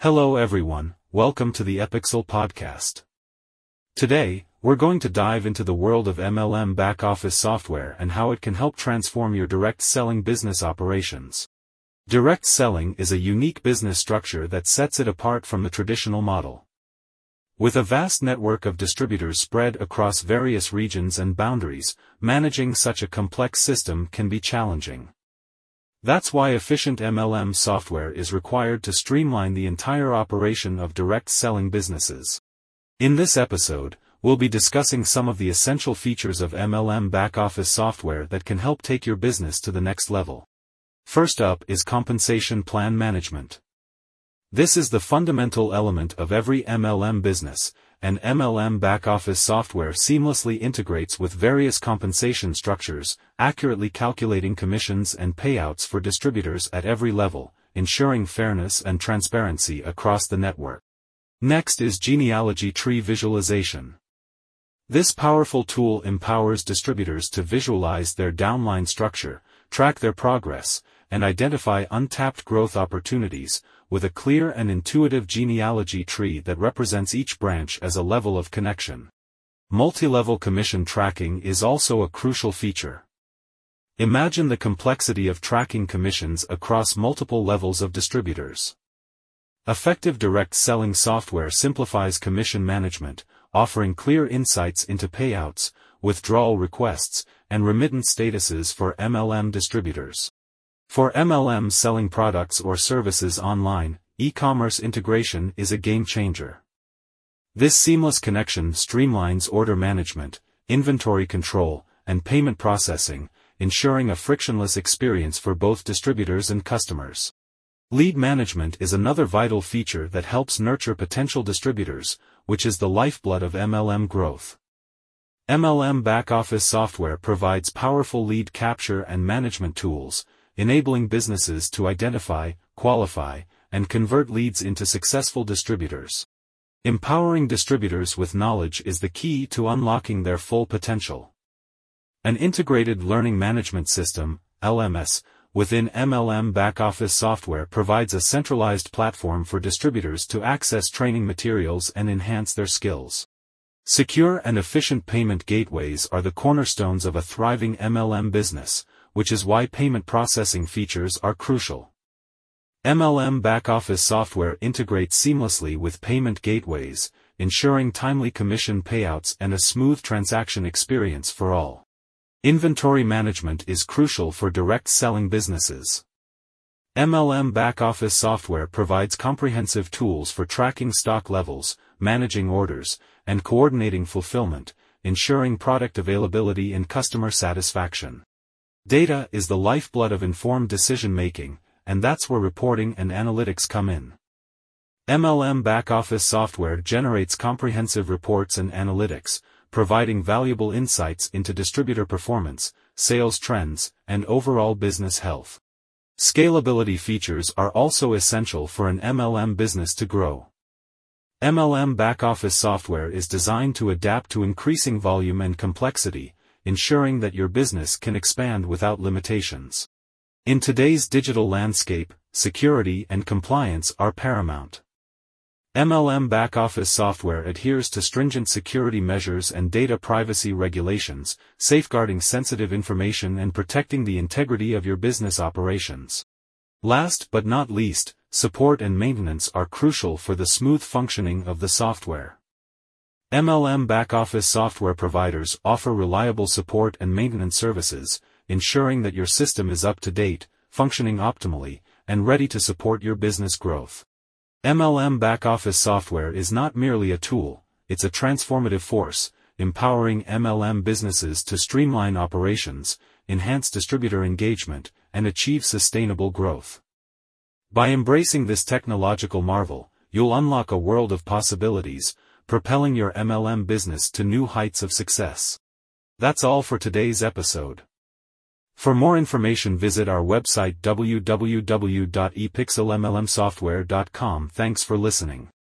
Hello everyone, welcome to the Epixel podcast. Today, we're going to dive into the world of MLM back-office software and how it can help transform your direct selling business operations. Direct selling is a unique business structure that sets it apart from the traditional model. With a vast network of distributors spread across various regions and boundaries, managing such a complex system can be challenging. That's why efficient MLM software is required to streamline the entire operation of direct selling businesses. In this episode, we'll be discussing some of the essential features of MLM back-office software that can help take your business to the next level. First up is compensation plan management. This is the fundamental element of every MLM business, and MLM back-office software seamlessly integrates with various compensation structures, accurately calculating commissions and payouts for distributors at every level, ensuring fairness and transparency across the network. Next is genealogy tree visualization. This powerful tool empowers distributors to visualize their downline structure, track their progress, and identify untapped growth opportunities, with a clear and intuitive genealogy tree that represents each branch as a level of connection. Multi-level commission tracking is also a crucial feature. Imagine the complexity of tracking commissions across multiple levels of distributors. Effective direct selling software simplifies commission management, offering clear insights into payouts, withdrawal requests, and remittance statuses for MLM distributors. For MLM selling products or services online, e-commerce integration is a game changer. This seamless connection streamlines order management, inventory control, and payment processing, ensuring a frictionless experience for both distributors and customers. Lead management is another vital feature that helps nurture potential distributors, which is the lifeblood of MLM growth. MLM back-office software provides powerful lead capture and management tools, enabling businesses to identify, qualify, and convert leads into successful distributors. Empowering distributors with knowledge is the key to unlocking their full potential. An integrated learning management system, LMS, within MLM back-office software provides a centralized platform for distributors to access training materials and enhance their skills. Secure and efficient payment gateways are the cornerstones of a thriving MLM business, which is why payment processing features are crucial. MLM back-office software integrates seamlessly with payment gateways, ensuring timely commission payouts and a smooth transaction experience for all. Inventory management is crucial for direct selling businesses. MLM back-office software provides comprehensive tools for tracking stock levels, managing orders, and coordinating fulfillment, ensuring product availability and customer satisfaction. Data is the lifeblood of informed decision-making, and that's where reporting and analytics come in. MLM back-office software generates comprehensive reports and analytics, providing valuable insights into distributor performance, sales trends, and overall business health. Scalability features are also essential for an MLM business to grow. MLM back-office software is designed to adapt to increasing volume and complexity, ensuring that your business can expand without limitations. In today's digital landscape, security and compliance are paramount. MLM back-office software adheres to stringent security measures and data privacy regulations, safeguarding sensitive information and protecting the integrity of your business operations. Last but not least, support and maintenance are crucial for the smooth functioning of the software. MLM back-office software providers offer reliable support and maintenance services, ensuring that your system is up to date, functioning optimally, and ready to support your business growth. MLM back-office software is not merely a tool, it's a transformative force, empowering MLM businesses to streamline operations, enhance distributor engagement, and achieve sustainable growth. By embracing this technological marvel, you'll unlock a world of possibilities, propelling your MLM business to new heights of success. That's all for today's episode. For more information, visit our website www.epixelmlmsoftware.com. Thanks for listening.